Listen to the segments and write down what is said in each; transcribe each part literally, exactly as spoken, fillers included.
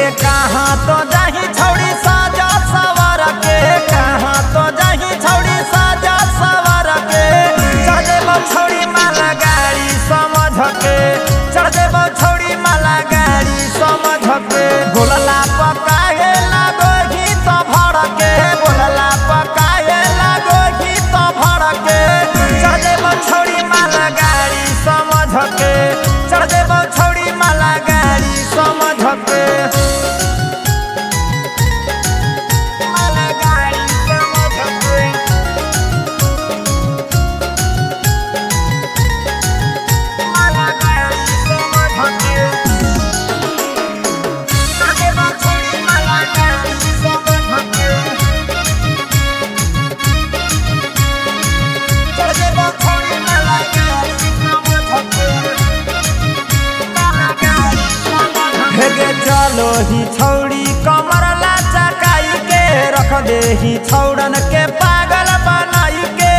कहाँ तो जाही छौड़ी साजा सवार के, कहाँ तो जाही छौड़ी साजा सवार के, चढ़ देबो छौड़ी माला गाड़ी समझ के, चढ़ देबो छौड़ी माला गाड़ी समझ के। बोलला पकाए लागो ही तो भड़ के, बोलला पकाए लागो ही तो भड़ के, चढ़ देबो छौड़ी माला गाड़ी समझ के, चढ़ देबो छौड़ी माला गाड़ी समझ के। माला गाड़ी समझ के, माला गाड़ी समझ के, चढ़ देबो छौड़ी माला गाड़ी समझ के, चढ़ देबो छौड़ी माला गाड़ी समझ के। हेगे चलो ही छौड़ी कमर लाचकाई के, रख दे ही छौड़न के पागल बनाई के,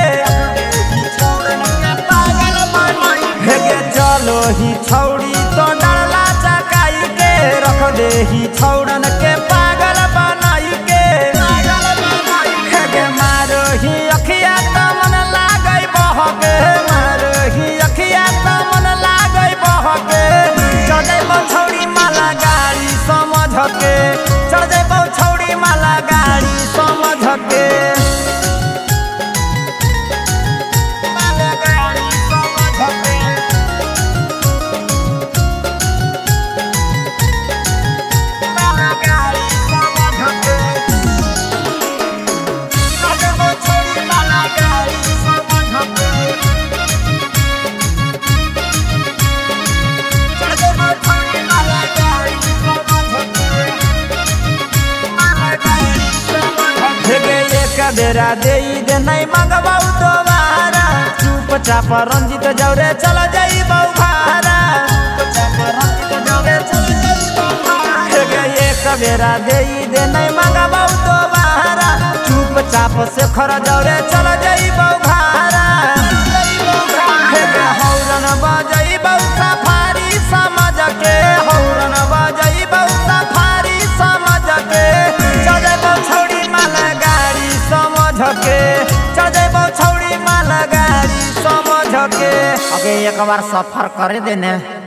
हेगे चलो ही छौड़ी तो डर लाचकाई के, रख दे ही छौड़न के पागल बनाई के। हेगे मारो ही अखिया त मन लागै बहके, मारो ही अखिया त मन लागै बहके, चढ़ देबो छौड़ी माला गाड़ी समझ के, चढ़ देबो छौड़ी माला गाड़ी समझ के। माला गाड़ी समझ के, माला गाड़ी समझ के, चढ़ देबो छौड़ी माला गाड़ी समझ के, चढ़ देबो छौड़ी माला गाड़ी समझ के, माला गाड़ी समझ के। हेगे एक बेरा देई दे नहीं मंगबौ दोबारा, चुपचाप रंजित जौरे चल जाइबौ भारा, हेगे एक बेरा देई दे नहीं मंगबौ दोबारा, चुपचाप शेखर जौरे चल जाइबौ भारा। हेगे हौरन बजैबौ सफारी समझ के, हौरन बजैबौ सफारी समझ के, चढ़ देबौ छौड़ी माला गाड़ी समझ के, चढ़ देबौ छौड़ी माला गाड़ी समझ के। अगे एक बार सफर करे देने।